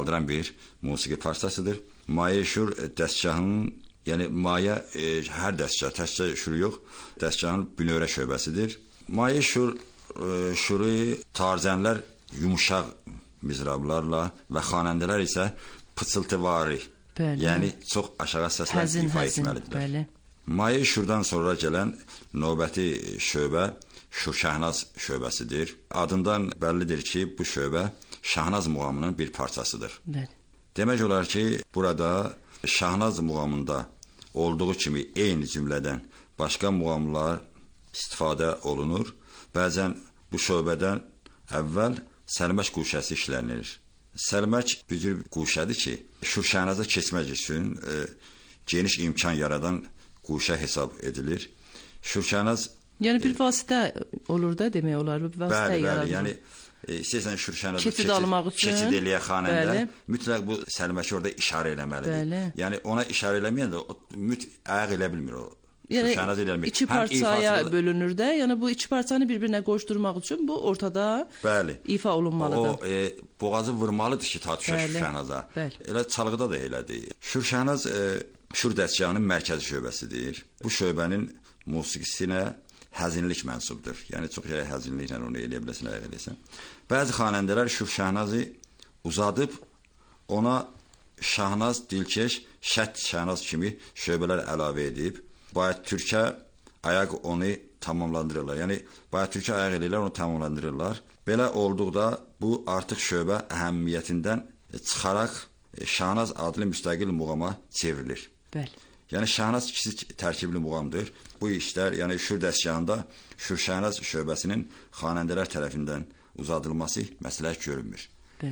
Qaldıran bir musiqi parçasıdır. Maye şur dəstgahının, yəni maye hər dəstgah, təkcə şur yox, dəstgahın bünövrə şöbəsidir. Maye şur şuru tarzənlər yumuşaq mizrablarla və xanəndələr isə pıçıltıvari, yəni çox aşağı səslə ifa etməlidirlər. Maye şurdan sonra gələn növbəti şöbə Şur-Şəhnaz şöbəsidir. Adından bəllidir ki, bu şöbə Şahnaz muğamının bir parçasıdır. Demək olar ki, burada Şahnaz muğamında olduğu kimi eyni cümlədən başqa muğamlar istifadə olunur. Bəzən bu şöbədən əvvəl səlmək quşəsi işlənir. Səlmək bir quşədir ki, Şur-Şəhnaza keçmək üçün geniş imkan yaradan quşə hesab edilir. Şur-Şəhnaz yəni bir vasitə olur da demək olar, bir vasitə yaradır. Yəni istəyirsən Şur-Şəhnazı keçid eləyə xanəndə mütləq bu səlməki orada işarə eləməlidir. Yəni ona işarə eləməyən də ayaq elə bilmir o. Yəni iki parçaya bölünür də, yəni bu iki parçanı bir-birinə qoşdurmaq üçün bu ortada ifa olunmalıdır. O boğazı vurmalıdır ki, ta düşər Şur-Şəhnaza. Elə çalğıda da elədir. Şur-Şəhnaz Şur dəstgahının mərkəzi şöbəsidir. Bu şöbənin musiqisinə həzinlik mənsubdur. Yəni çox həzinliklə onu eləyə biləsən, ayaq eləsən. Bəzi xanəndələr Şur-Şəhnazı uzadıb ona Şahnaz, Dilkeş, Şət Şəhnaz kimi şöbələr əlavə edib Bayat Türkə ayaq onu tamamlandırırlar. Yəni Bayat Türkə ayaq eləyirlər, onu tamamlandırırlar. Belə olduqda bu artıq şöbə əhəmiyyətindən çıxaraq Şahnaz adlı müstəqil muğama çevrilir. Yəni Şahnaz kiçik tərkibli muğamdır. Bu işlər, yəni Şur dəstgahında Şur-Şəhnaz şöbəsinin xanəndələr tərəfindən uzadılması məsləhət görünmür.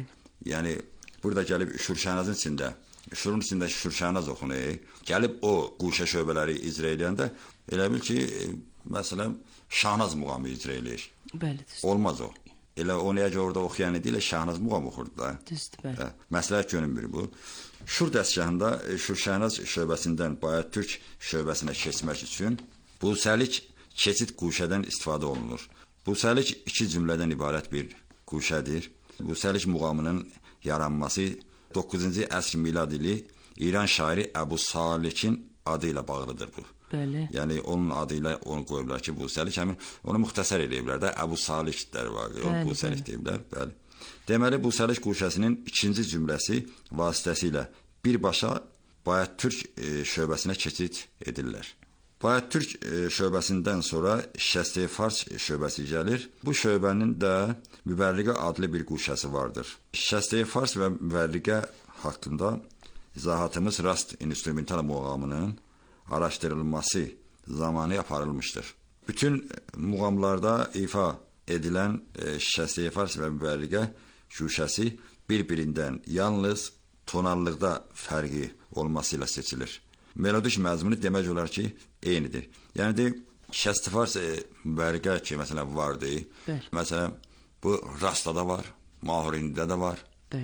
Yəni burada gəlib Şur-Şəhnazın içində, Şurun içində Şur-Şəhnaz oxunur. Gəlib o quşə şöbələri icra edəndə elə bil ki, məsələn, Şahnaz muğamı icra eləyir. Olmaz o. Elə o necə orada oxuyan idi, elə Şahnaz muğam oxurdu da. Məsləhət görünmür bu. Şur dəstgahında Şur-Şəhnaz şöbəsindən Bayat Türk şöbəsinə keçmək üçün busəlik keçid quşədən istifadə olunur. Busəlik iki cümlədən ibarət bir quşədir. Busəlik muğamının yaranması 9-cu əsr miladili İran şairi Əbu Salikin adı ilə bağlıdır bu. Yəni onun adı ilə onu qoyublar ki, busəlik, həmin onu müxtəsər ediblər də, Əbu Saliklər var, busəlik deyiblər. Deməli, busəlik quşəsinin ikinci cümləsi vasitəsilə birbaşa Bayat Türk şöbəsinə keçid edirlər. Bayat Türk şöbəsindən sonra Şəsti Fars şöbəsi gəlir. Bu şöbənin də Mübərriqə adlı bir quşəsi vardır. Şəsti Fars və Mübərriqə haqqında izahatımız rast instrumental muğamının araşdırılması zamanı aparılmışdır. Bütün muğamlarda ifa edilən Şəsti Fars və Mübərriqə quşəsi bir-birindən yalnız tonallıqda fərqi olması ilə seçilir. Melodik məzmunu demək olar ki, eynidir. Yəni, Şəsti Fars Mübərriqə ki, məsələn, vardı. Məsələn, bu Rastada var, Mahurində də var.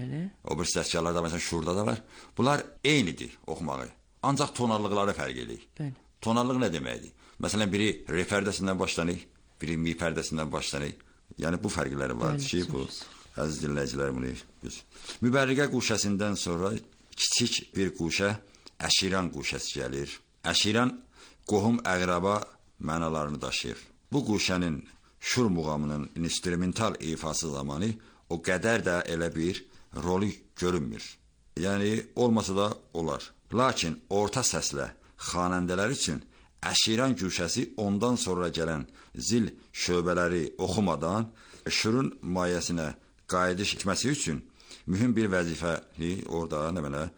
O bir dəstgahlarda, məsələn, Şurda da var. Bunlar eynidir oxumağı. Ancaq tonallıqları fərq edir. Tonallıq nə deməkdir? Məsələn, biri re pərdəsindən başlanır, biri mi pərdəsindən başlanır. Yəni, bu fərqləri vardır ki, bu əziz dinləyicilər bunu biz. Mübərriqə quşəsindən sonra kiçik bir quşə Əşiran quşəsi gəlir. Əşiran qohum əqraba mənalarını daşıyır. Bu quşənin Şur muğamının instrumental ifası zamanı o qədər də elə bir rolu görünmür. Yəni, olmasa da olar. Lakin orta səslə xanəndələr üçün Əşiran quşəsi ondan sonra gələn zil şöbələri oxumadan Şurun mayəsinə qayıdış etməsi üçün mühüm bir vəzifəni orada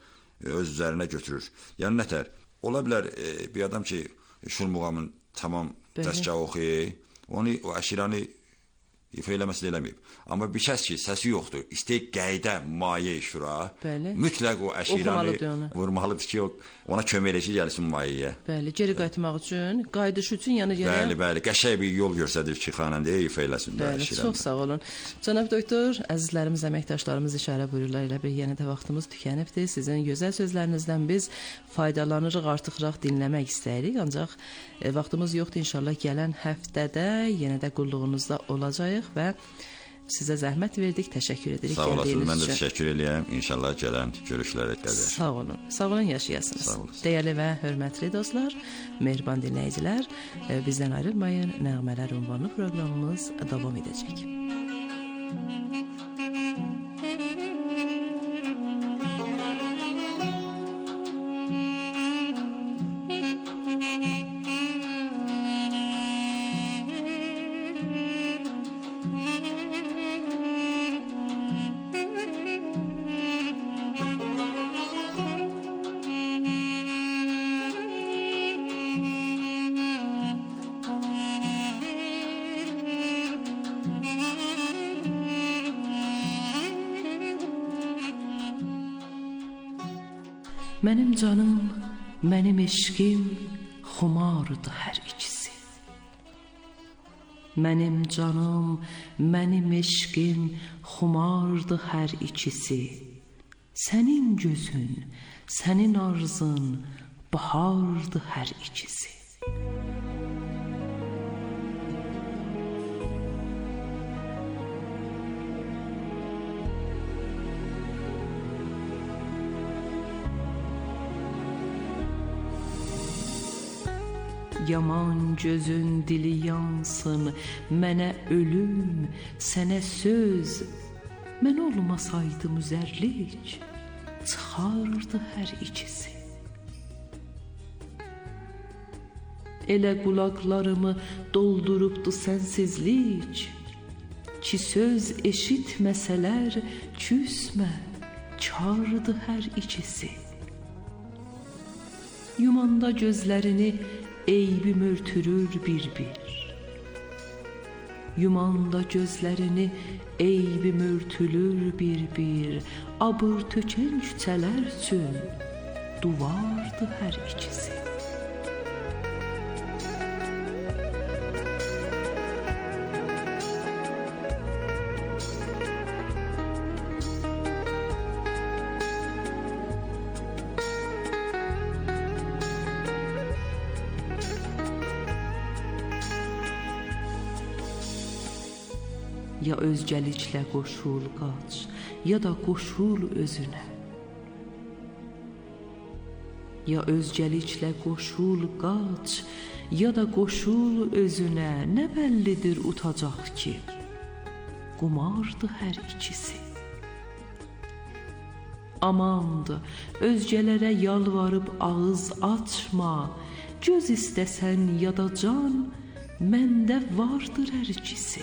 öz üzərinə götürür. Yəni, nətər? Ola bilər bir adam ki, Şur muğamın tamam dəstgahı oxuyur, onu o Əşiranı ifa eləməsi də eləməyib. Amma bir kəs ki, səsi yoxdur, istəyək qayda mayə Şura, mütləq o Əşiranı vurmalıdır ki, ona kömək elə ki, gəlsin mayəyə. Bəli, geri qayıtmaq üçün, qayıdış üçün, yəni Bəli, qəşəng bir yol göstərir ki, xanəndəyə ifa eləsin də Əşiranı. Çox sağ olun. Cənab doktor, əzizlərimiz, əməkdaşlarımız işarə buyururlar, elə bir yenə də vaxtımız tükənibdir. Sizin gözəl sözlərinizdən biz faydalanırıq, artıqraq dinləmək istəyirik. Ancaq vaxtımız yoxdur, inşallah gələn həftədə yenə də qulluğunuzda olacağıq və sizə zəhmət verdik, təşəkkür edirik gəldiyiniz üçün. Sağ olasınız, mən də təşəkkür edirəm. İnşallah gələn görüşlərə qədər. Sağ olun. Sağ olun, yaşayasınız. Sağ olun. Dəyərli və hörmətli dostlar, mehriban dinləyicilər, bizdən ayrılmayın. Nəğmələr ünvanlı proqramımız davam edəcək. Mənim canım, mənim eşqim xumardı hər ikisi. Mənim canım, mənim eşqim xumardı hər ikisi. Sənin gözün, sənin arzun bahardı hər ikisi. Yaman gözün dili yansın, mənə ölüm, sənə söz. Mən olmasaydım üzərlik, çıxardı hər ikisi. Elə qulaqlarımı doldurubdu sənsizlik, ki söz eşitməsələr küsmə, çardı hər ikisi. Yumanda gözlərini eybim örtürür bir-bir. Yumanda gözlərini eybim örtülür bir-bir. Abır tökən küçələr üçün duvardı hər ikisi. Ya özgəliklə qoşul qaç, ya da qoşul özünə. Ya özgəliklə qoşul qaç, ya da qoşul özünə. Nə bəllidir utacaq ki, qumardı hər ikisi. Amandı, özgələrə yalvarıb ağız açma. Göz istəsən ya da can, məndə vardır hər ikisi.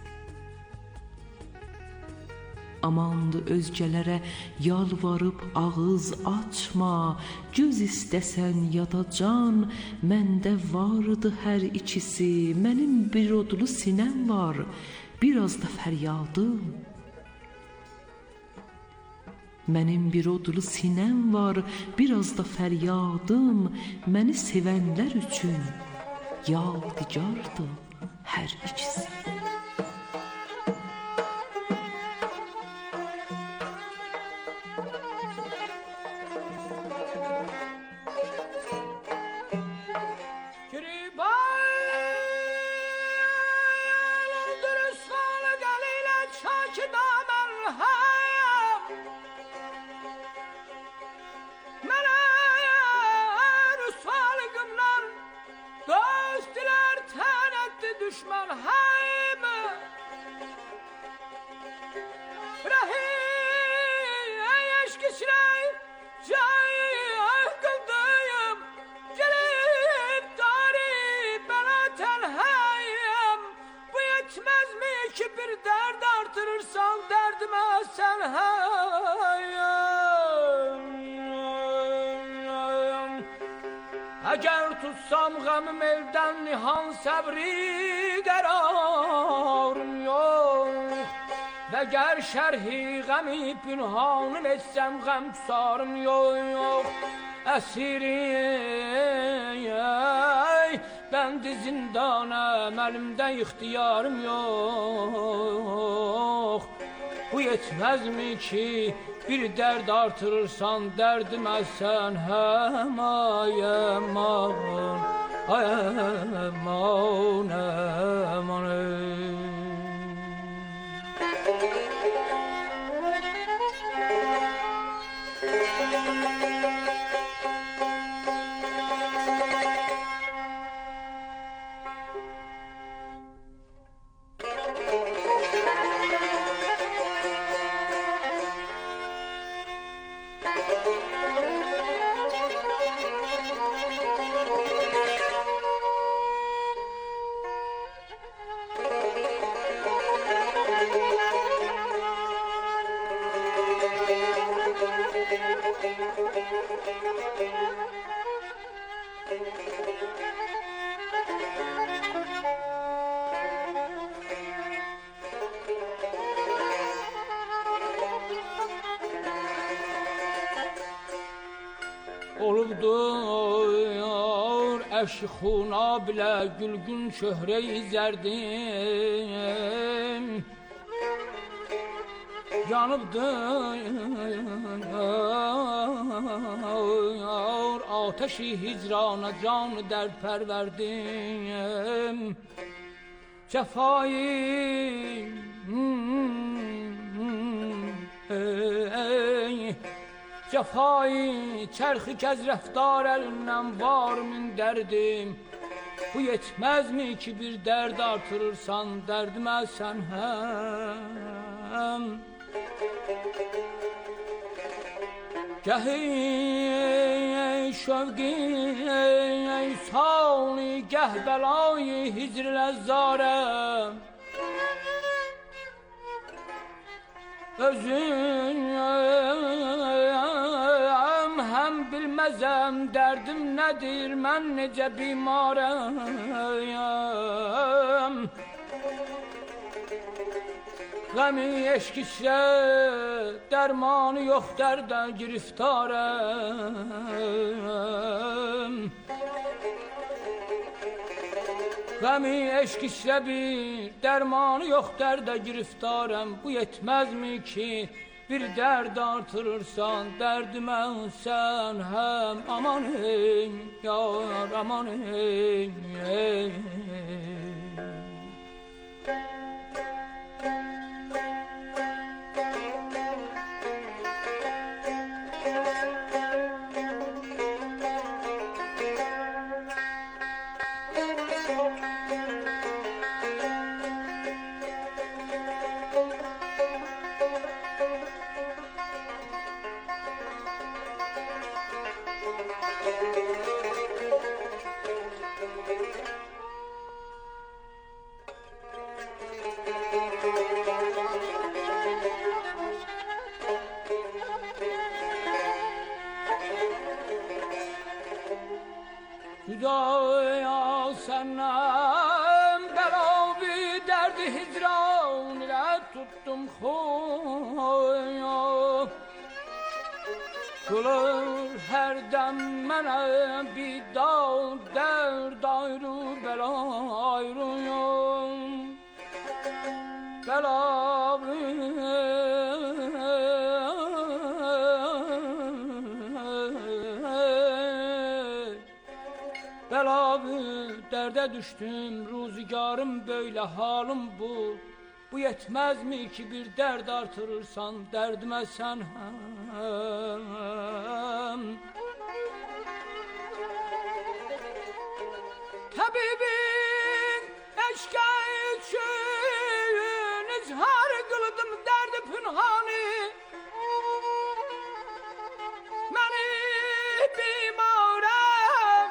Amandı, özgələrə yalvarıb ağız açma. Göz istəsən ya da can, məndə vardı hər ikisi. Mənim bir odlu sinəm var, biraz da fəryadım. Mənim bir odlu sinəm var, biraz da fəryadım. Məni sevənlər üçün yadigardı hər ikisi. Düşman haymi Rahi eşkisine cayı kıldayım Gelip dari bana tenhayım Bu yetmez mi ki bir dert artırırsan derdime sen Eğer tutsam gamım elden nihan sabri kararım yok Ve ger şerhi gami pünhanım etsem gam tusarım yok Esirim ben de zindanım elimde ihtiyarım yok Bu yetmez mi ki bir dert artırırsan derdime sen hem aman aman aman Olubdur əşi xunabilə gülgün şöhrəyi zərdim yanıbdır ateşi hicrana canı dərd pərverdim cəfayı cəfayı çərxi kəz rəftar əlindən var min dərdim bu yetməzmi ki bir dərd artırırsan dərdimə sən həm gəhi şövqi sali gəh bəlayı hicr ləzzarəm özüm həm bilməzəm dərdim nədir mən necə bimarəm Qəmi eşq isə dərmanı yox dərdə giriftarəm Qəmi eşq isə bir dərmanı yox dərdə giriftarəm bu yetməzmi ki bir dərd artırırsan dərdimə sən həm aman ey yar aman ey Hüdaya səndən bəlavi dərdi hicran ilə tuttum xoya Qılır hər dəm mənə bir dal dərd ayrı bəla ayrı bəlavi Bəlavi dərdə düşdüm ruzigarım böylə halım bu Bu yetməzmi ki bir dərd artırırsan dərdimə sən həm Təbibin eşqə üçün izhar qıldım dərdi pünhanı Məni bimarəm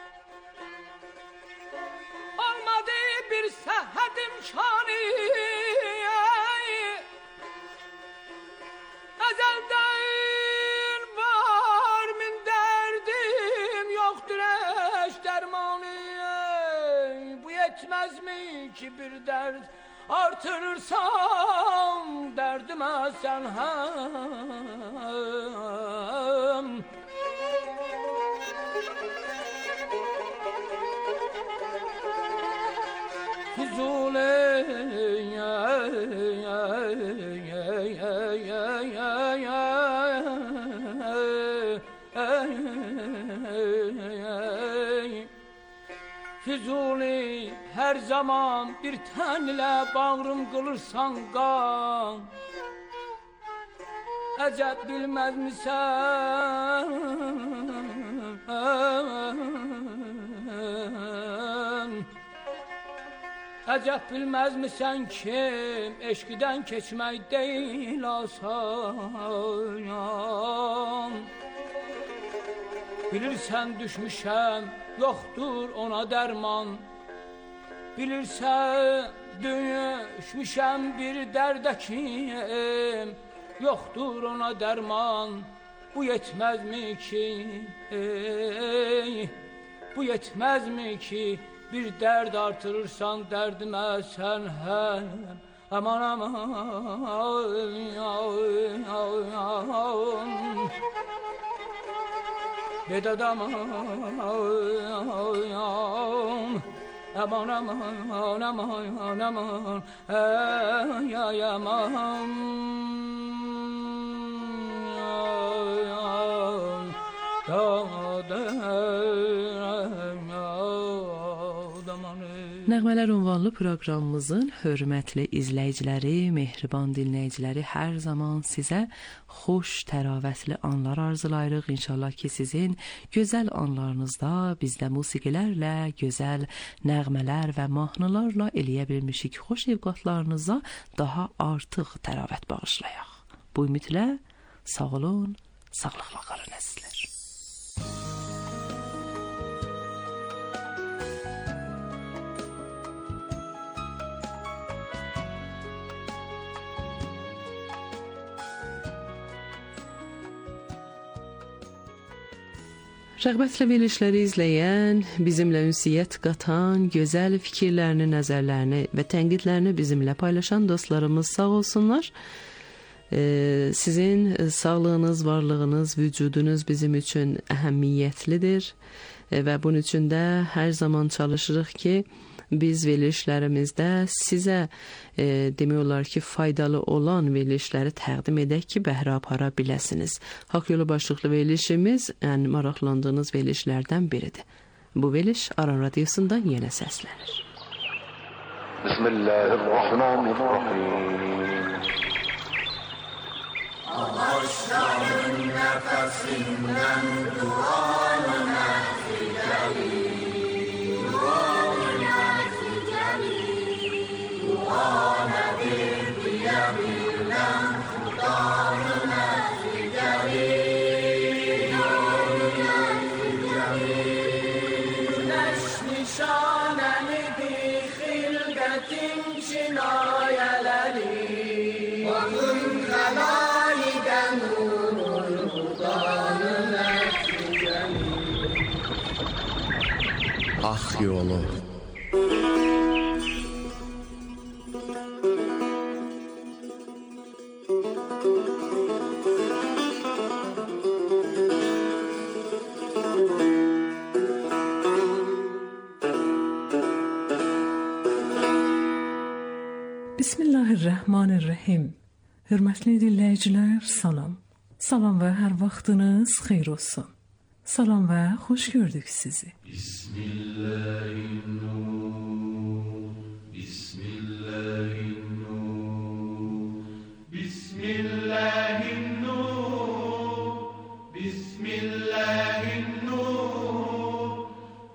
olmadı bir səhhət imkanı Əzəldən var min dərdim yoxdur eş dərmanı Bu yetməzmi ki bir dərd artırırsan dərdimə sən həm Füzuli Füzuli hər zaman bir tən ilə bağrım qılırsan qan Əcəb bilməz misən? Əcəb bilməz misən ki, eşqdən keçmək deyil asan. Bilirsən düşmüşəm, yoxdur ona dərman. Bilirsən düşmüşəm bir dərdə ki, yoxdur ona dərman. Bu yetməzmi ki, bu yetməzmi ki, bir dərd artırırsan dərdimə sən həm. Aman aman, bedad aman, aman aman aman aman, ay aman. Nəğmələr ünvanlı proqramımızın hörmətli izləyiciləri, mehriban dinləyiciləri, hər zaman sizə xoş, təravətli anlar arzulayırıq. İnşallah ki, sizin gözəl anlarınızda bizdə musiqilərlə, gözəl nəğmələr və mahnılarla eləyə bilmişik. Xoş evqatlarınıza daha artıq təravət bağışlayaq. Bu ümidlə sağ olun, sağlıqla qalın əzizlər. Rəğbətlə verilişləri izləyən, bizimlə ünsiyyət qatan, gözəl fikirlərini, nəzərlərini və tənqidlərini bizimlə paylaşan dostlarımız sağ olsunlar. Sizin sağlığınız, varlığınız, vücudunuz bizim üçün əhəmiyyətlidir və bunun üçün də hər zaman çalışırıq ki, biz verilişlərimizdə sizə demək olar ki, faydalı olan verilişləri təqdim edək ki, bəhrə apara biləsiniz. Haqq Yolu başlıqlı verilişimiz ən maraqlandığınız verilişlərdən biridir. Bu veriliş Aran Radiosundan yenə səslənir. Bismillahirrahmanirrahim. Ağaçların nəfəsindən duanı nəticəli. Haqq Yolu. Bismillahirrahmanirrahim. Hörmətli dinləyicilər, salam. Salam və hər vaxtınız xeyir olsun. Salam və xoş gördük sizi. Bismillahirrahmanirrahim. Bismillahirrahmanirrahim. Bismillahirrahmanirrahim. Bismillahirrahmanirrahim.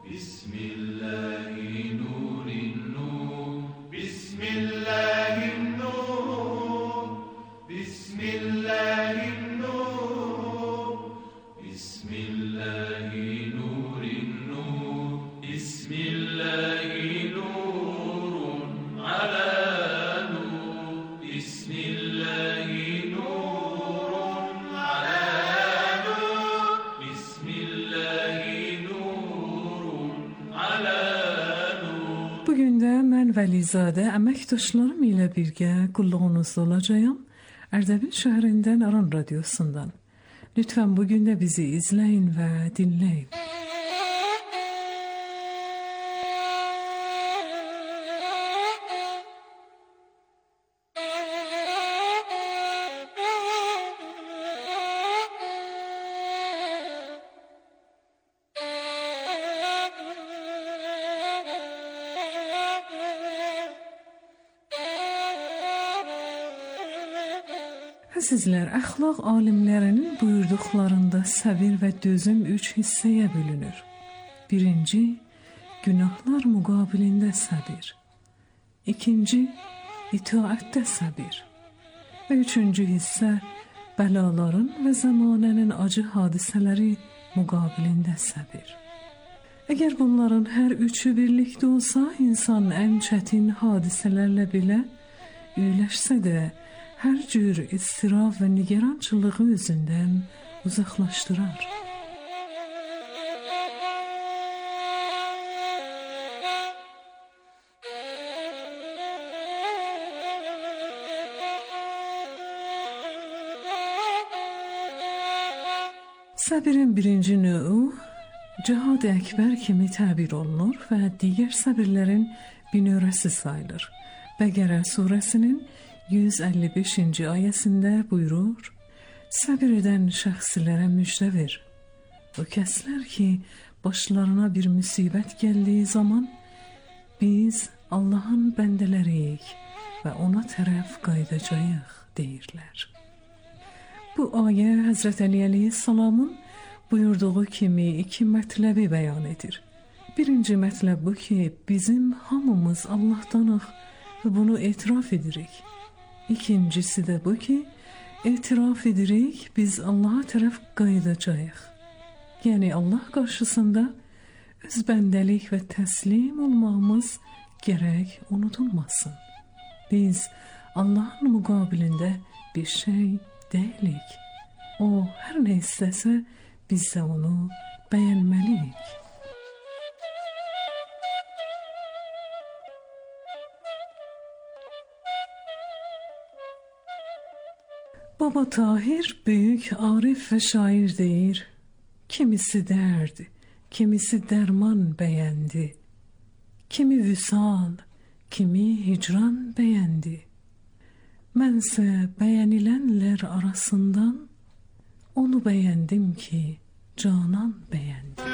Bismillahirrahmanirrahim. Bismillahirrahmanirrahim. Bugün də mən Vəlizadə əməkdaşlarım ilə birgə qulluğunuzda olacağam. Ərdəbil şəhərindən Aran Radiosundan. Lütfən bugün də bizi izləyin və dinləyin. Əzizlər, əxlaq alimlərinin buyurduqlarında səbir və dözüm 3 hissəyə bölünür. Birinci, günahlar müqabilində səbir. İkinci, itaətdə səbir. Və üçüncü hissə, bəlaların və zamanənin acı hadisələri müqabilində səbir. Əgər bunların hər üçü birlikdə olsa, insan ən çətin hadisələrlə belə üyləşsə də, hər cür istirab və nigarançılığı özündən uzaqlaşdırar. Səbirin birinci növü Cihad-ı Əkbər kimi təbir olunur və digər səbirlərin binövrəsi sayılır. Bəqərə surəsinin 155-ci ayəsində buyurur: Səbir edən şəxslərə müjdə ver. O kəslər ki, başlarına bir müsibət gəldiyi zaman biz Allahın bəndələriyik və ona tərəf qayıdacağıq deyirlər. Bu ayə Həzrət Əli əleyhissalamın buyurduğu kimi 2 mətləbi bəyan edir. Birinci mətləb bu ki, bizim hamımız Allahdanıq və bunu etiraf edirik. İkincisi də bu ki, etiraf edirik, biz Allaha tərəf qayıdacağıq. Yəni Allah qarşısında öz bəndəlik və təslim olmağımız gərək unudulmasın. Biz Allahın müqabilində bir şey deyilik. O hər nə istəsə, biz də onu bəyənməliyik. Baba Tahir böyük arif və şair deyir: Kimisi dərd, kimisi dərman bəyəndi, kimi vüsal, kimi hicran bəyəndi. Mənsə bəyənilənlər arasından onu bəyəndim ki, canan bəyəndi.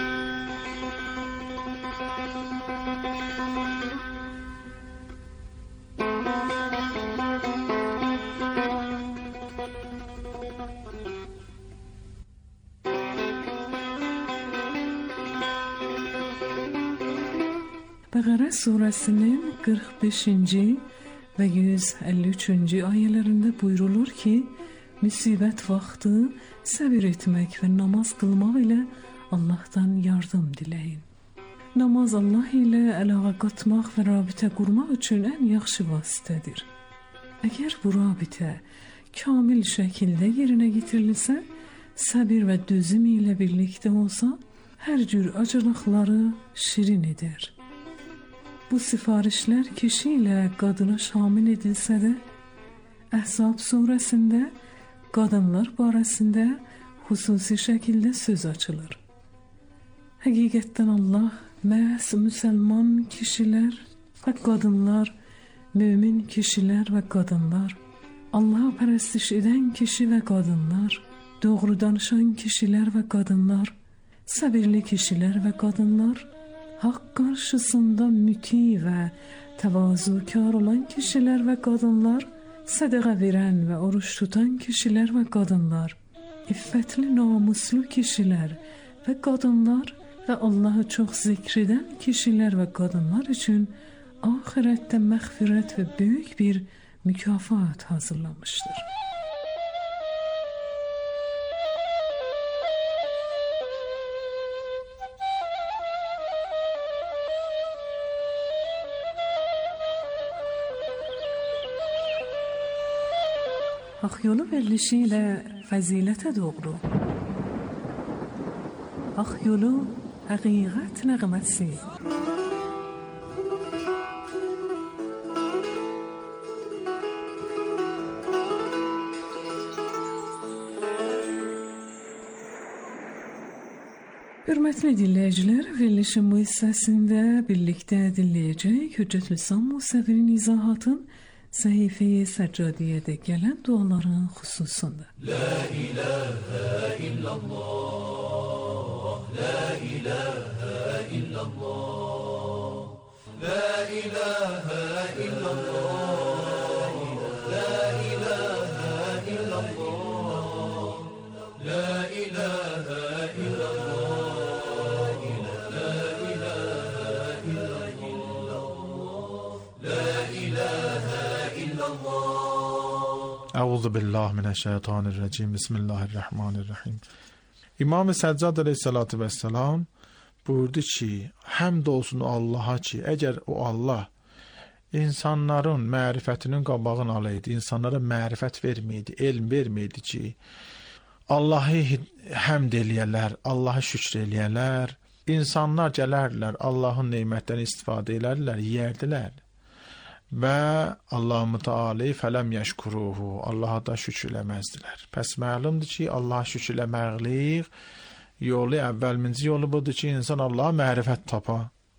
Bəqərə surəsinin 45-ci və 153-cü ayələrində buyurulur ki, müsibət vaxtı səbir etmək və namaz qılmaq ilə Allahdan yardım diləyin. Namaz Allah ilə əlaqə qatmaq və rabitə qurmaq üçün ən yaxşı vasitədir. Əgər bu rabitə kamil şəkildə yerinə getirilsə, səbir və dözüm ilə birlikdə olsa, hər cür acılıqları şirin edir. Bu sifarişlər kişi ilə qadına şamil edilsə də, Əhzab surəsində qadınlar barəsində xüsusi şəkildə söz açılır. Həqiqətdən Allah məhz müsəlman kişilər və qadınlar, mömin kişilər və qadınlar, Allah'a pərəstiş edən kişi və qadınlar, doğru danışan kişilər və qadınlar, səbirli kişilər və qadınlar, haqq qarşısında müti və təvazukar olan kişilər və qadınlar, sədəqə verən və oruç tutan kişilər və qadınlar, iffətli namuslu kişilər və qadınlar və Allahı çox zikr edən kişilər və qadınlar üçün axirətdə məğfirət və böyük bir mükafat hazırlamışdır. Haqq yolu verilişi ilə fəzilətə doğru. Haqq yolu həqiqət nəğməsi. Hörmətli dinləyicilər, verilişin bu hissəsində birlikdə dinləyəcək Hüccət Lisan Musəvirin izahatın Səhifə-i Səccadiyyədə gələn duaların xüsusunda. La ilahə illallah, la ilahə illallah, la ilahə illallah, la ilahə illallah. اعوذ بالله من الشیطان الرجیم بسم الله الرحمن الرحیم. İmam Səccad əleyhissalatu vesselam buyurdu ki, həmd olsun Allaha ki, əgər o Allah insanların mərifətinin qabağını alaydı, insanlara mərifət verməydi, elm verməydi ki, Allahı həmd eləyərlər, Allahı şükr eləyərlər, insanlar gələrlər, Allahın neymətlərini istifadə edərlər, yeyərdilər. Və Allah-u Teala fələm yəşkuruhu, Allaha da şükür eləməzdilər. Pəs məlumdur ki, Allaha şükür eləməklik yolu, əvvəlminci yolu budur ki, insan Allaha mərifət tapa.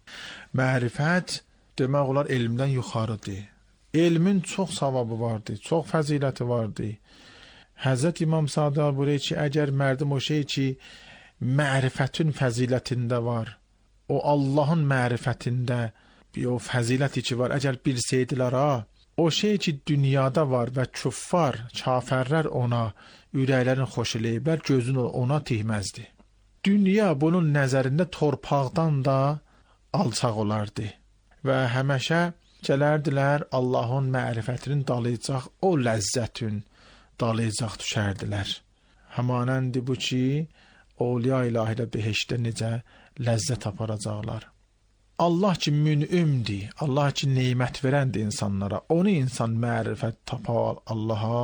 Mərifət demək olar elmdən yuxarıdır. Elmin çox savabı vardır, çox fəziləti vardır. Həzrət İmam Sadiq buyurur ki, əgər mərdim o şey ki, mərifətin fəzilətində var, o Allahın mərifətində o fəziləti ki var, əgər bilsəydilər o şey ki dünyada var və küffar, kafərlər ona ürəklərini xoş eləyiblər, gözünü ona tihməzdi. Dünya bunun nəzərində torpaqdan da alçaq olardı və həməşə gələrdilər Allahın mərifətinin dalayacaq o ləzzətin dalayacaq düşərdilər. Həmanəndi bu ki, Awliya ilahilə behişdə necə ləzzət aparacaqlar. Allah ki münümdir, Allah ki neymət verəndir insanlara, onu insan mərifət tapar Allaha,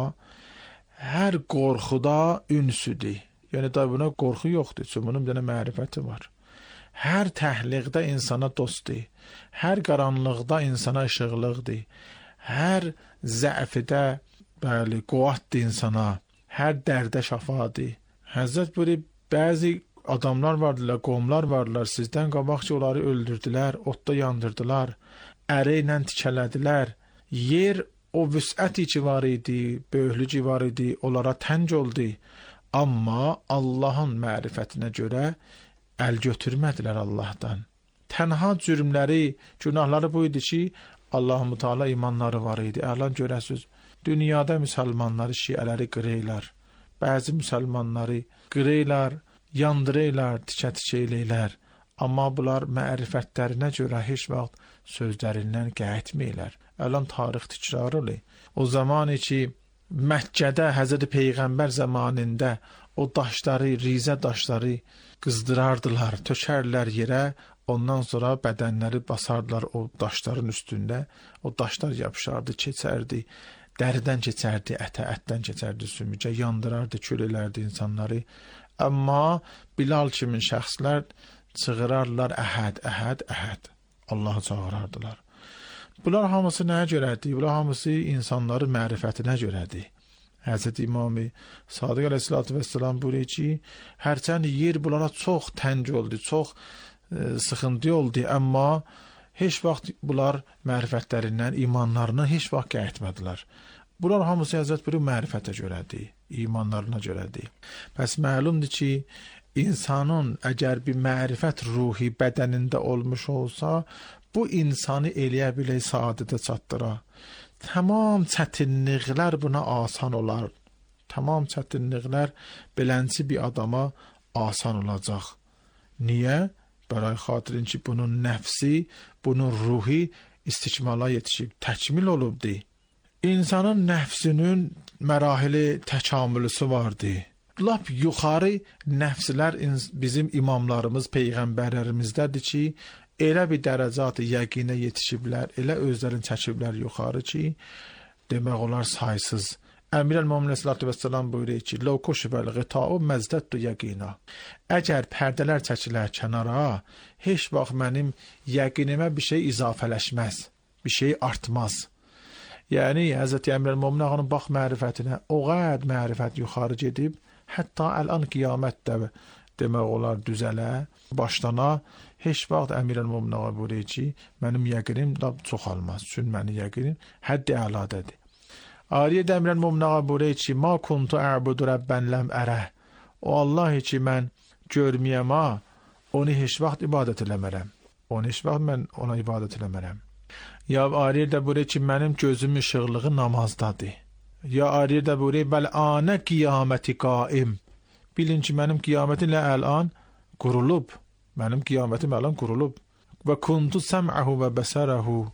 hər qorxuda ünsüdür. Yəni da buna qorxu yoxdur, çünki bunun bir dənə mərifəti var. Hər təhliqdə insana dostdur, hər qaranlıqda insana işıqlıqdır, hər zəfidə bəli, quvvatdır insana, hər dərdə şəfadır. Həzrət buyurur, bəzi adamlar vardılar, qovumlar vardılar, sizdən qabaq ki, onları öldürdülər, otda yandırdılar, əri ilə tikələdilər. Yer o vüsəti ki var idi, böyüklü ki var idi, onlara tənc oldu. Amma Allahın mərifətinə görə əl götürmədilər Allahdan. Tənha cürmləri, günahları bu idi ki, Allah-u Teala imanları var idi. Əlan görəsiz, dünyada müsəlmanları, şiələri qırıylar, bəzi müsəlmanları qırıylar, yandırırlar, tikə-tikə eləyirlər. Amma bunlar mərifətlərinə görə heç vaxt sözlərindən qayıtmırlar. Əlan tarix təkrar olur. O zaman ki, Məkkədə Həzrəti Peyğəmbər zamanında o daşları, rizə daşları qızdırardılar, tökərlər yerə, ondan sonra bədənləri basardılar o daşların üstündə. O daşlar yapışardı, keçərdi, dəridən keçərdi, ətə, ətdən keçərdi sümükə, yandırardı, kül elərdi insanları. Amma Bilal kimi şəxslər çığırarlar, əhəd, əhəd, əhəd. Allahı çağırardılar. Bunlar hamısı nəyə görədir? Bunlar hamısı insanların mərifətinə görədir. Həzrət İmam Sadiq əleyhissalatu vesselam buyurur ki, hərçənd yer bunlara çox tənc oldu, çox sıxıntı oldu, amma heç vaxt bunlar mərifətlərindən, imanlarından heç vaxt qayıtmadılar. Bunlar hamısı Həzrət buyurur mərifətə görədir, imanlarına görədir. Bəs məlumdur ki, insanın əgər bir mərifət ruhi bədənində olmuş olsa, bu insanı eləyə bilə saadətə çatdıra. Tamam çətinliklər buna asan olar. Tamam çətinliklər belənci bir adama asan olacaq. Niyə? Bəray xatirin ki, bunun nəfsi, bunun ruhi istikmala yetişib, təkmil olubdur. İnsanın nəfsinin mərahili təkamülüsü vardı. Lap yuxarı nəfslər bizim imamlarımız, peyğəmbərlərimizdədir ki, elə bir dərəcatı yəqinə yetişiblər, elə özlərini çəkiblər yuxarı ki, demək olar saysız. Əmir-əl-Mömin əleyhissalatu vesselam buyurur ki, "Ləv kuşifəl ğitau məzdədtu yəqina." Əgər pərdələr çəkilər kənara, heç vaxt mənim yəqinimə bir şey izafələşməz, bir şey artmaz. Yəni Həzrət Əmir-əl-Mömin ağanın bax mərifətinə, o qədər mərifət yuxarı gedib, hətta əl-an qiyamətdə demək olar düzələ, başlana, heç vaxt Əmir-əl-Mömin ağa buyurur ki, mənim yəqinim da çoxalmaz. Çünki mənim yəqinim həddi ələdədir. Ariyə Əmir-əl-Mömin ağa buyurur ki, "Ma kuntu a'budu rabban lam ara." O Allah ki mən görməyəm, onu heç vaxt ibadət eləmərəm. Onu heç vaxt mən ona ibadət eləmərəm. Ya Ariyə də buyurur ki, mənim gözümün işıqlığı namazdadır. Ya Ariyə də buyurur, "Bəl ana qiyaməti qaim." Bilin ki, mənim qiyamətim ilə əl-an qurulub. Mənim qiyamətim əl-an qurulub. Və kuntu səm'əhu və bəsərəhu.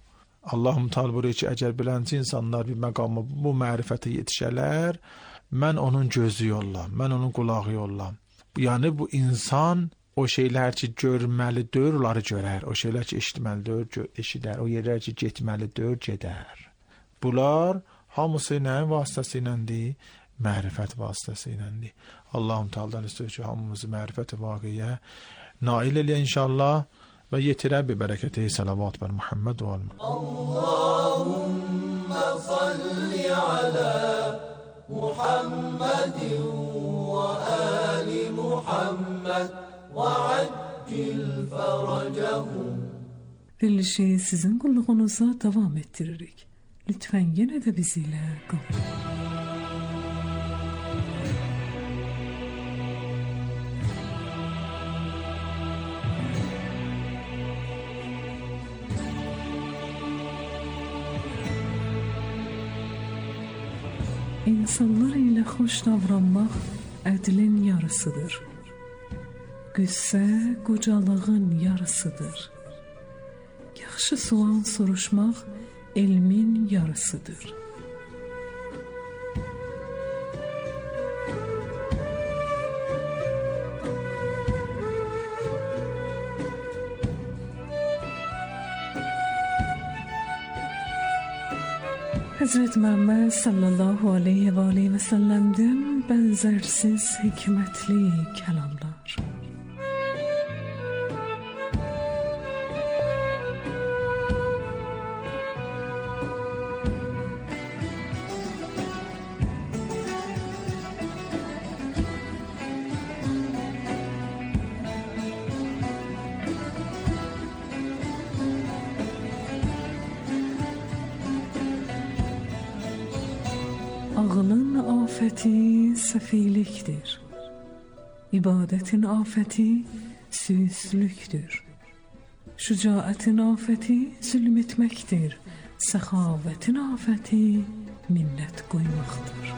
Allahum Teala buyurur ki, əgər beləncə insanlar bir məqama, bu mərifətə yetişələr, mən onun gözü yollam, mən onun qulağı yollam. Yəni bu insan o şeylər ki görməlidir, onları görər. O şeylər ki eşitməlidir, eşidər. O yerlər ki getməlidir, gedər. Bunlar hamısı nəyin vasitəsiyləndir? Mərifət vasitəsiyləndir. Allahum Teala'dan istəyir ki, hamımızı mərifət-i vaqiyə nail elə inşallah və yetirə bi bərəkəti salavat bər Muhammed və aləm. Allahümme salli alə Muhammedin və ali Muhammed və accil fərəcəhum. Verilişi sizin qulluğunuza davam ettiririk. Lütfen yine de bizimle kalın. İnsanlar ile hoş davranmaq ədlin yarısıdır. Qüssə qocalığın yarısıdır. Yaxşı sual soruşmaq elmin yarısıdır. Hazreti Muhammed sallallahu aleyhi ve aleyhi ve sellem'den benzersiz hikmetli kelamlar. Ağılın afeti sefiliktir. İbadetin afeti süslüktür. Şücaetin afeti zulmetmektir. Sehavetin afeti minnet koymaktır.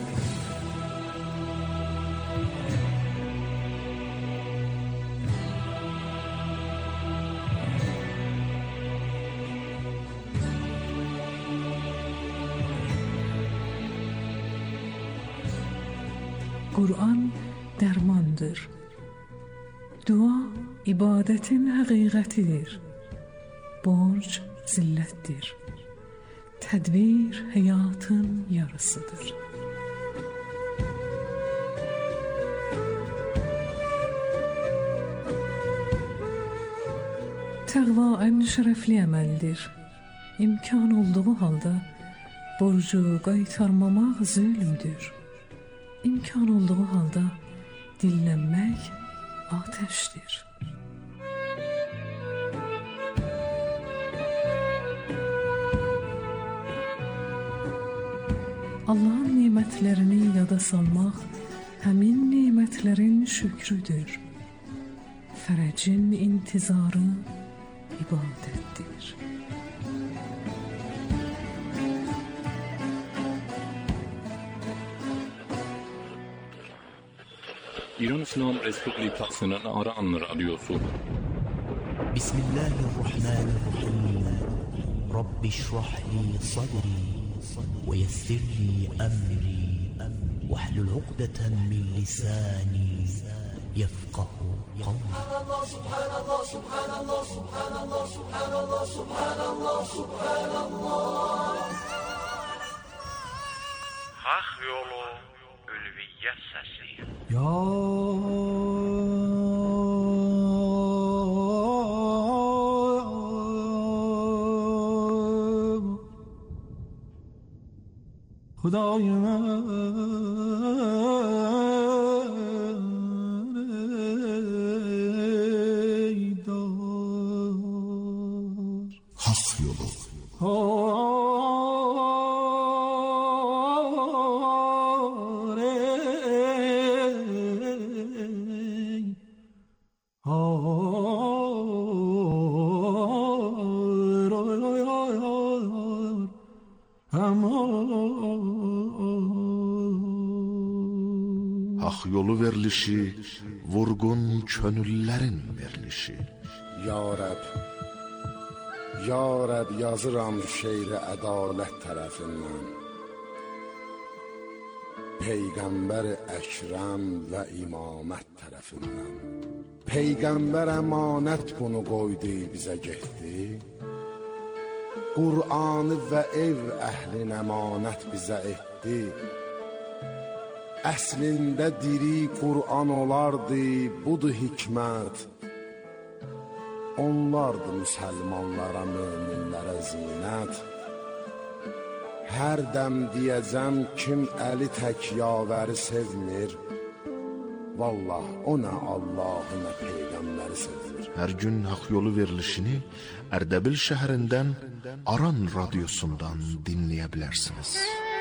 Kur'an dermandır. Dua ibadetin hakikatidir. Borç zillettir. Tedbir hayatın yarısıdır. Təqva en şərəfli əməldir. İmkan olduğu halda borcu qaytarmamaq zülmdür. İmkan olduğu halda dinlenmek ateştir. Allah'ın nimetlerini yada salmak həmin nimetlerin şükrüdür. Fərəcin intizarı ibadettir. İran İslam Respublikasının Aran Radyosu. Bismillahirrahmanirrahim. Rabbi şrah li sadri ve yessir li emri ve hlul uqdeten min lisani yefqahu qawli. Subhanallah, subhanallah, subhanallah, subhanallah, subhanallah, subhanallah. Hak yolu ülviyyət səsi. Ya Hudayım Hak yolu. Hak yolu verilişi, vurgun könüllerin verilişi. Ya Rab, Ya Rəb, yazıram şeiri ədalət tərəfindən, Peyğəmbər Əkrəm və imamət tərəfindən. Peyğəmbər əmanət bunu qoydu, bizə getdi, Qur'anı və ev əhlin əmanət bizə etdi. Əslində diri Qur'an olardı, budur hikmət, onlardı müsəlmanlara, möminlərə zinət. Hər dəm deyəcəm, kim əli tək yavəri sevmir, vallah o nə Allahı, nə Peyğəmbəri sevmir. Hər gün haqq yolu verilişini Ərdəbil şəhərindən Aran radiosundan dinləyə bilərsiniz.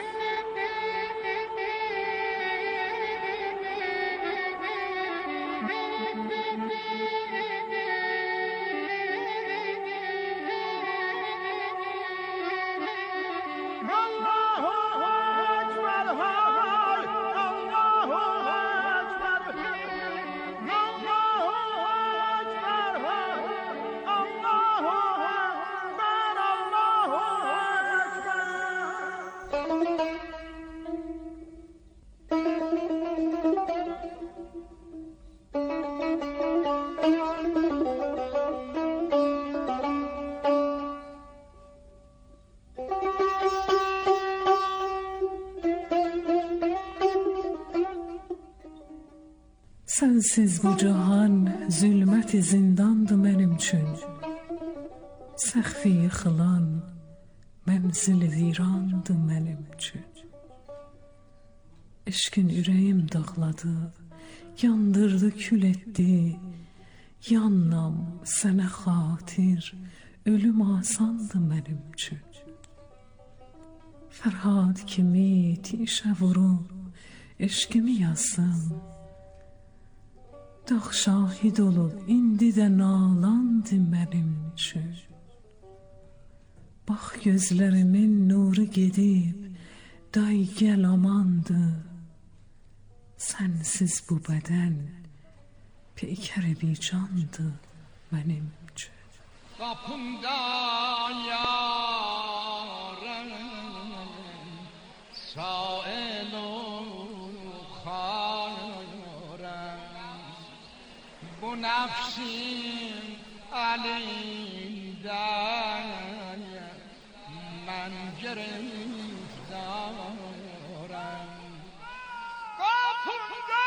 Sensiz bu cahan zülmət zindandı mənim üçün, səxfi yıxılan mənzil virandı mənim üçün. Eşqin ürəyim dağladı, yandırdı, kül etdi, yannam sənə xatir, ölüm asandı mənim üçün. Fərhad kimi tişə vurub eşqimi yazsın, dağ şahid olub indi də nalandı mənim üçün. Bax gözlərimin nuru gedib, day gəl amandı, sənsiz bu bədən peykəri bicandı mənim üçün. Qapımda yarəm, sail o xarəm, bu nəfsim əlindən mən giriftarəm. Qapımda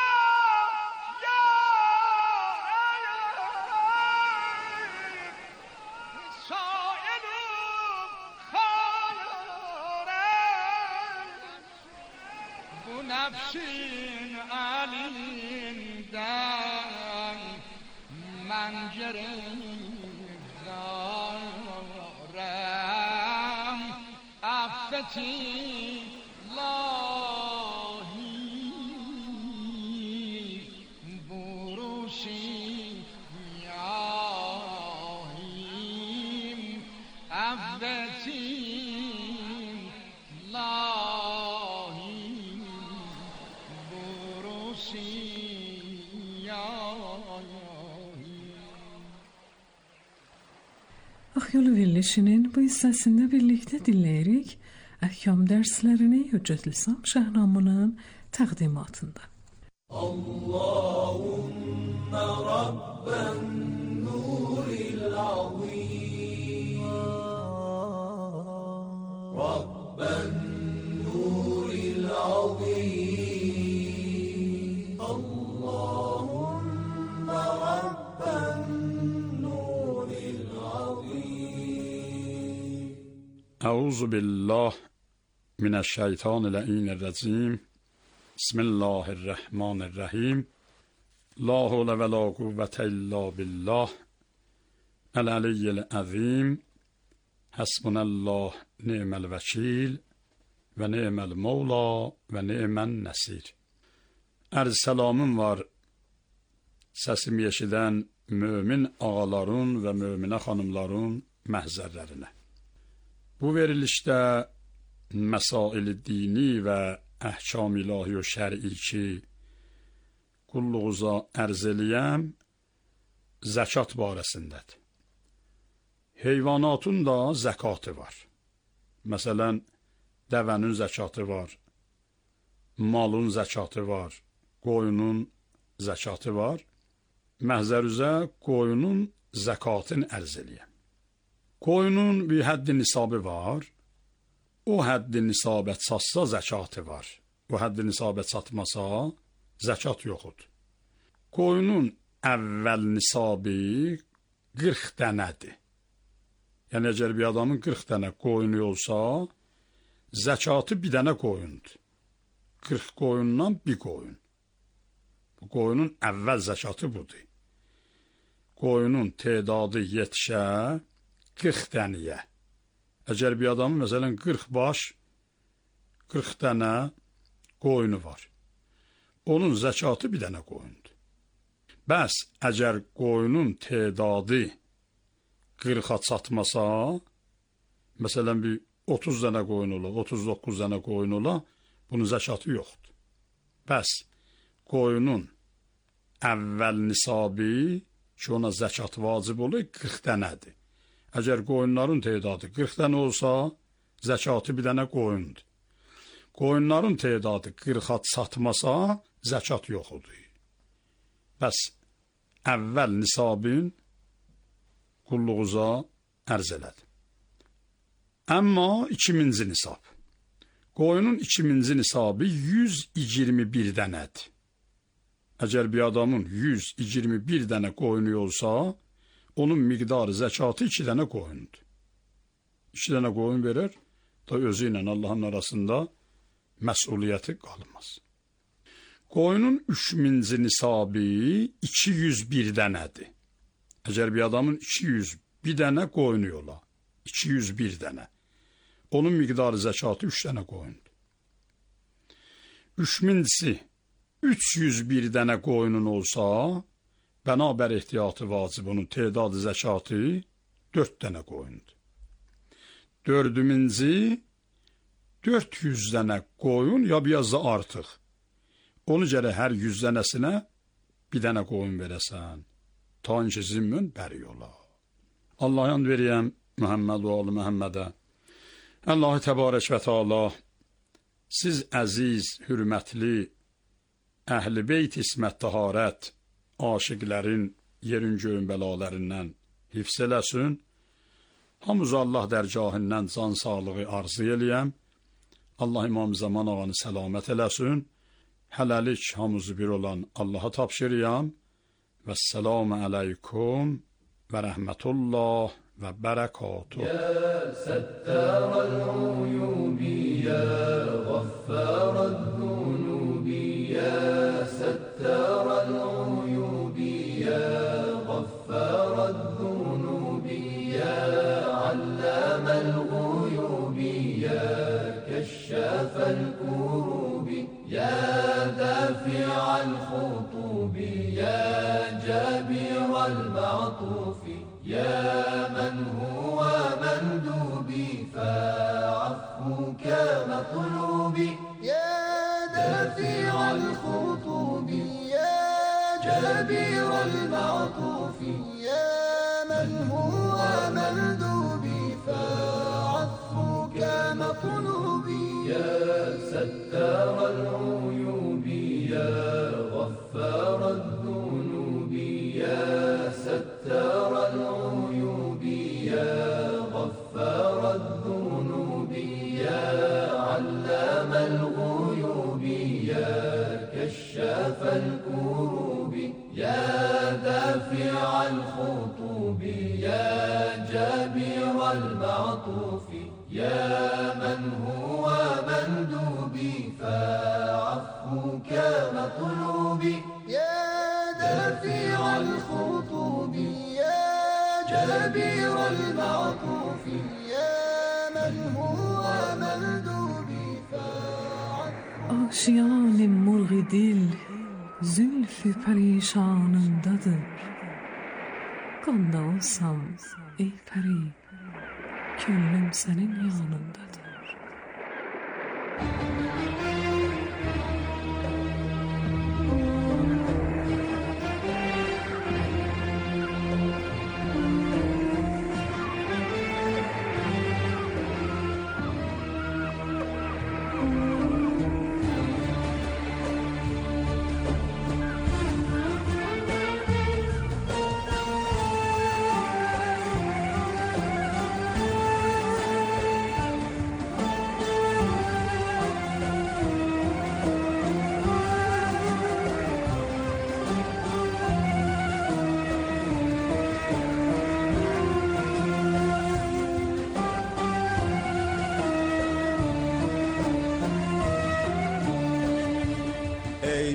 nefsin elinden mən giriftarəm, affeti ilahi buruşi yahim, affeti Akyolu verilişinin bu hissəsində birlikdə dinləyirik əhkam dərslərini Hüccət Lisan Şəhnamının təqdimatında. Allahümme Rabben nuril azim, Rabben nuril azim, Allahümme Rabben أعوذ بالله من الشیطان اللعین الرجیم بسم الله الرحمن الرحیم لا حول ولا قوة الا بالله العلی العظیم حسبنا الله نعم الوکیل و نعم المولا و نعم النصیر. Ərz salamım var səsimi eşidən mömin ağaların və möminə xanımların məhzərlərinə. Bu verilişdə məsail-i dini və əhkam ilahi və şər'i ki qulluğuza ərz eləyəm zəkat barəsindədir. heyvanatın da zəkatı var. Məsələn, dəvənin zəkatı var, malın zəkatı var, qoyunun zəkatı var. Məhzərüzə qoyunun zəkatını ərz eləyəm. Qoyunun bir həddi nisabı var, o həddi nisabət satsa zəkatı var. O həddi nisabət satmasa zəkat yoxudur. Qoyunun əvvəl nisabı 40 dənədir. Yəni, əgər bir adamın 40 dənə qoyunu olsa, zəkatı bir dənə qoyundur. 40 qoyundan bir qoyun. Bu qoyunun əvvəl zəkatı budur. Qoyunun tedadı yetişə 40 dənəyə. Əgər bir adamın, məsələn, 40 baş, 40 dənə qoyunu var. Onun zəkatı bir dənə qoyundur. Bəs, əgər qoyunun tedadı 40-a çatmasa, məsələn, bir 30 dənə qoyun ola, 39 dənə qoyun ola, bunun zəkatı yoxdur. Bəs, qoyunun əvvəl nisabı ki, ona zəkat vacib olur, 40 dənədir. Əgər qoyunların tedadı 40 dənə olsa, zəkatı bir dənə qoyundur. Qoyunların tedadı 40-a çatmasa, zəkat yoxudur. Bəs, əvvəl nisabın qulluğuza ərz elədi. Əmma 2000-ci nisab. Qoyunun 2000-ci nisabı 121 dənədir. Əgər bir adamın 121 dənə qoyunu olsa, onun miqdarı zəkatı 2 dənə qoyundur. 2 dənə qoyun verir, da özü ilə Allahın arasında məsuliyyəti qalmaz. Qoyunun 3000-ci nisabı 201 dənədir. Əgər bir adamın 201 dənə qoyunu yola, 201 dənə, onun miqdarı zəkatı 3 dənə qoyundur. 3000-ci 301 dənə qoyunun olsa, bənabər ehtiyatı vacib onun tedadı zəkatı 4 dənə qoyundur. 4000-ci 400 dənə qoyun ya biraz da artıq. Onu gərək hər 100 dənəsinə bir dənə qoyun verəsən. Ta ki zimmün bəri yola. Allah'ın veriyəm Muhammed və oğlu Məhəmmədə. Allah-u Təbarək və Teala siz əziz, hürmətli, əhl-i beyt ismət taharət, aşiqlərin yerin göyün bəlalərindən hifz eləsin. Hamıza Allah dərgahından can sağlığı arzu eləyəm. Allah İmam Zaman ağanı səlamət eləsin. Hələlik hamızı bir olan Allaha tapşırıyam. Vəssalamu aleykum və rəhmətullah və bərəkatuh. Ya səttərəl uyubi, ya qaffərəl zunubi, ya səttərəl uyubi, ya qaffərəl zunubi, ya alləməl uyubi, ya kəşşəfəl kurubi, ya dəfi'al xutubi, ya جابر المعطوف يا من هو مندوبي فعفوك مطلوبي يا دافع الخطوب يا جابر المعطوف يا من هو مندوبي فعفوك مطلوبي يا ستار العيوب يا غفار الذنوب يا ستار العيوب يا غفار الذنوب يا علام الغيوب يا كشاف الكروب يا دافع الخطوب يا جابر المعطوف يا من هو مندوبي فعفوك مطلوبي يا دافع الخطوب يا جابر المعطوف يا من هو مندوبي آشیان مرغ دل زلف پریشانındadır. Qanda olsam ey pəri, könlüm sənin yanındadır.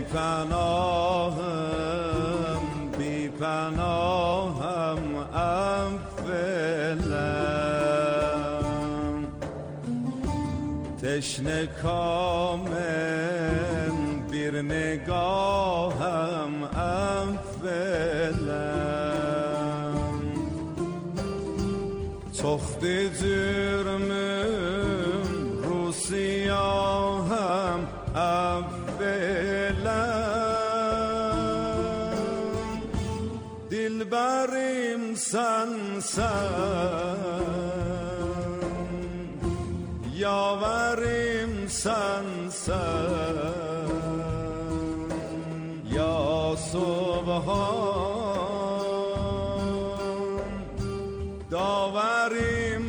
پناهم بی پناهم افلم تشنه کامم بیر نگاهم افلم تخت جرمم رو سیاهم افلم دلبریم سنسن یاوریم سنسن یا سبحان داوریم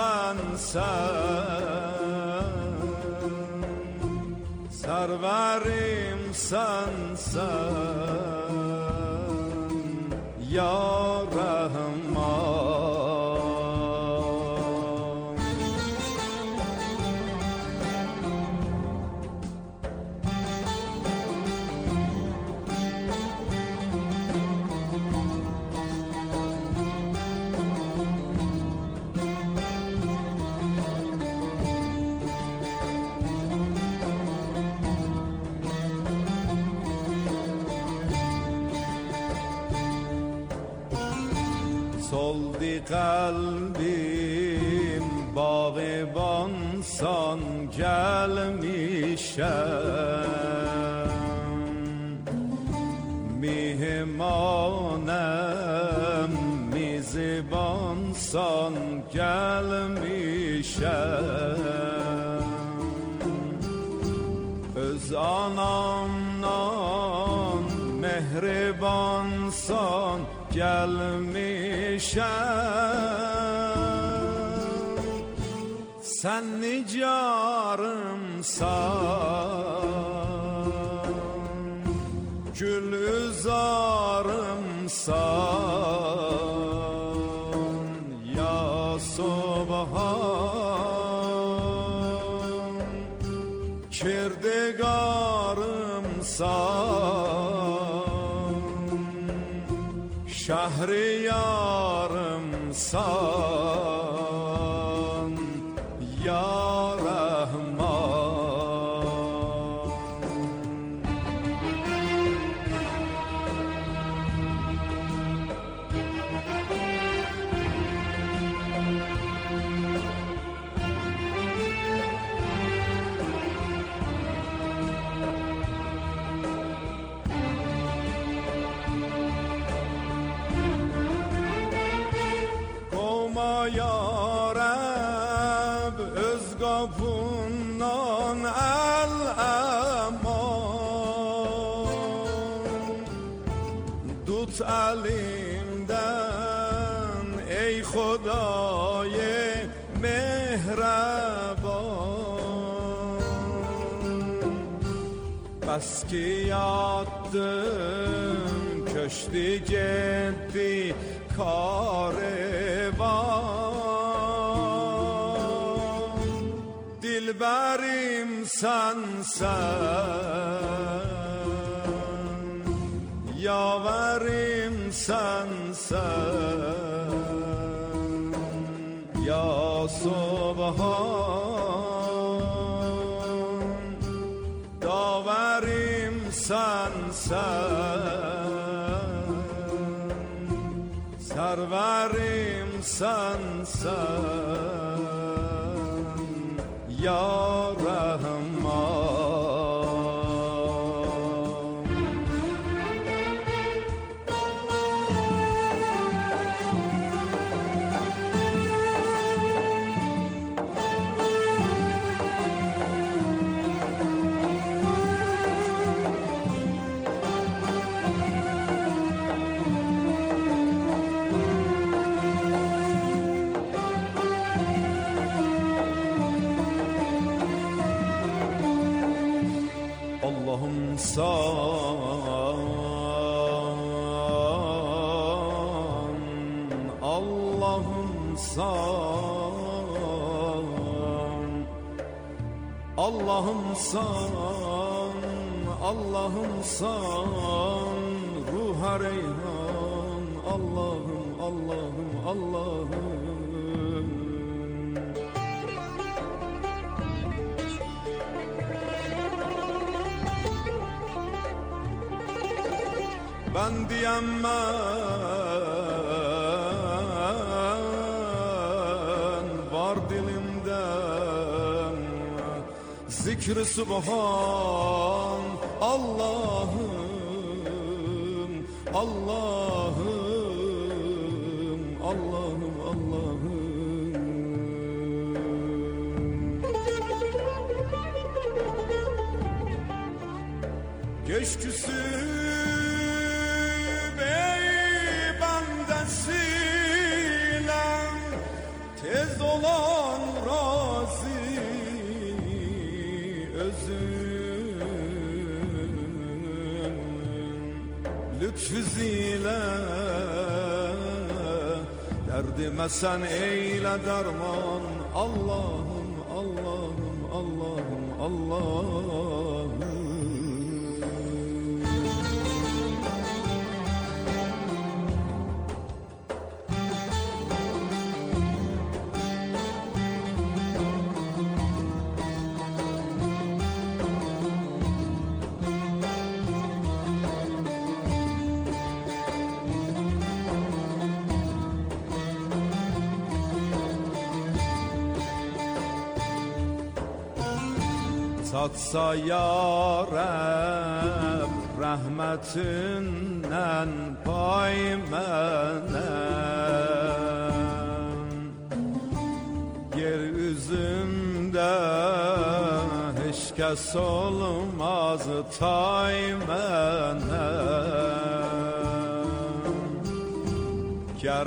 سنسن سروریم سنسن یا رحمان soldi kalbim bağbansan gelmişem mihmanem mizbansan gelmişem öz anamdan mehribansan gelmişem sen nicarımsan gülüzarımsan ya subhan kirdigarımsan şehriyarımsan ya Rahman ya Rab öz qapından el-aman tut elimden ey Xuday mehraban bas ki yattım köştü gitti karvan dilberim sensen yaverim sensen ya subhan daverim sensen serverim sensen ya Rahman Allah'ım san Allah'ım san Allah'ım san Allah'ımsan ruha reyhan, Allah'ım, Allah'ım, Allah'ım. Ben diyemem var dilimde zikr-i subhan, Allah'ım, Allah'ım, Allah'ım, Allah'ım. Keşküsü tez olan razi özüm lütfüzile derdime sen eyle derman, Allah'ım, Allah'ım, Allah'ım, Allah'ım. Tatsa yarem rahmetinden pay menem, yeryüzünde hiç kes olmaz tay menem. Ger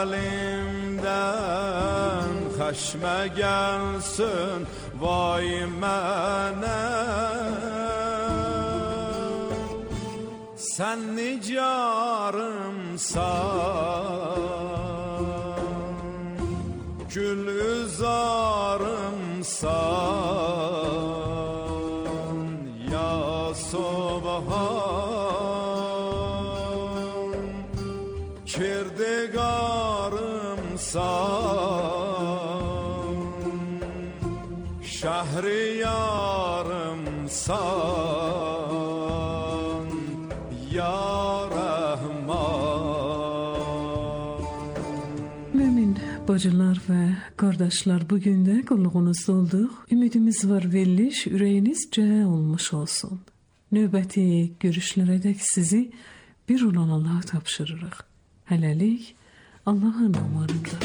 elimden haşme gelsin vay menem, sen nicarımsan, gül üzarımsan, ya Subhan, kirdigarımsan, şehriyarımsan, ya Rahman. Mümin bacılar ve kardeşler, bugün de kulluğunuzda olduk. Ümidimiz var, veriliş yüreğinizce olmuş olsun. Növbəti görüşlərə dək sizi bir olan Allah'a tapşırırıq. Hələlik Allah'ın amanında.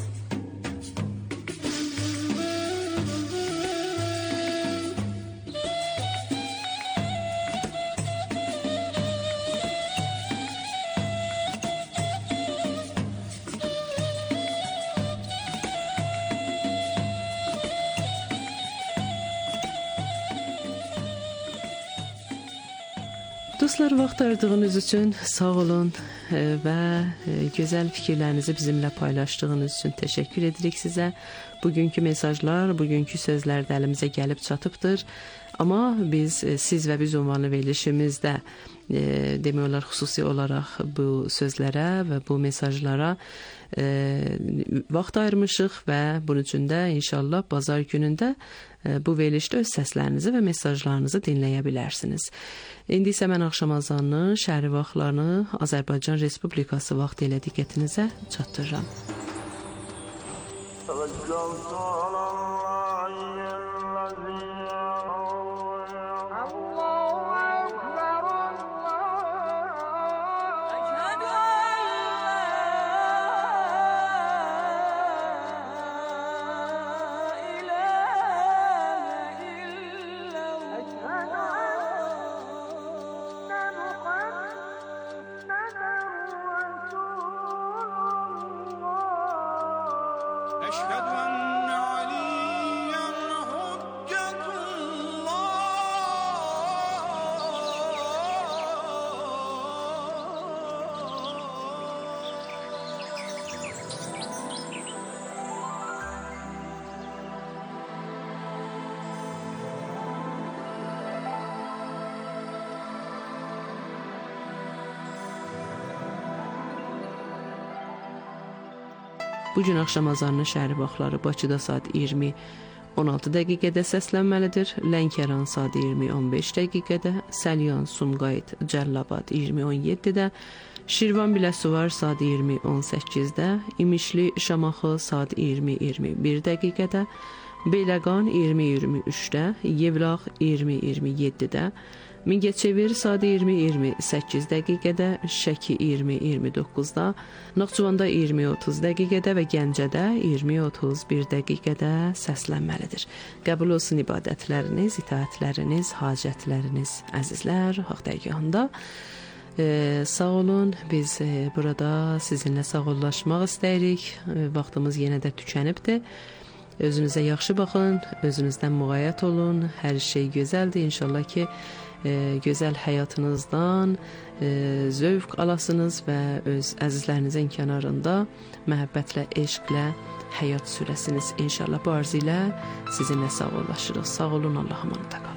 Dostlar, vaxt ayırdığınız üçün sağ olun və gözəl fikirlərinizi bizimlə paylaşdığınız üçün təşəkkür edirik sizə. Bugünkü mesajlar, bugünkü sözlər də əlimizə gəlib çatıbdır. Amma biz siz və biz ünvanlı verilişimizdə demək olar xüsusi olaraq bu sözlərə və bu mesajlara vaxt ayırmışıq və bunun üçün də inşallah bazar günündə bu verilişdə öz səslərinizi və mesajlarınızı dinləyə bilərsiniz. İndi isə mən axşam azanını, şəhəri vaxtlarını Azərbaycan Respublikası vaxtı ilə diqqətinizə çatdırıram. أشهد أن علي Bu gün axşam azanının şəhəri vaxtları Bakıda saat 20:16 dəqiqədə səslənməlidir. Lənkəran saat 20:15 dəqiqədə, Səlyan, Sumqayıt, Cəllabad 20:17-də, Şirvan Biləsuvar saat 20:18-də, İmişli, Şamaxı saat 20:21 dəqiqədə, Beyləqan 20:23-də, Yevlax 20:27-də, Mingəçevir saat 20:28 dəqiqədə, Şəki 20:29-da, Naxçıvanda 20:30 dəqiqədə və Gəncədə 20:31 dəqiqədə səslənməlidir. Qəbul olsun ibadətləriniz, itaətləriniz, hacətləriniz, əzizlər, haqq dərgahında. Sağ olun, biz burada sizinlə sağollaşmaq istəyirik. Vaxtımız yenə də tükənibdir. Özünüzə yaxşı baxın, özünüzdən müğayət olun. Hər şey gözəldir. İnşallah ki, gözəl həyatınızdan zövq alasınız və öz əzizlərinizin kənarında məhəbbətlə, eşqlə həyat sürəsiniz. İnşallah bu arzu ilə sizinlə sağollaşırıq. Sağ olun, Allah'a emanet olun.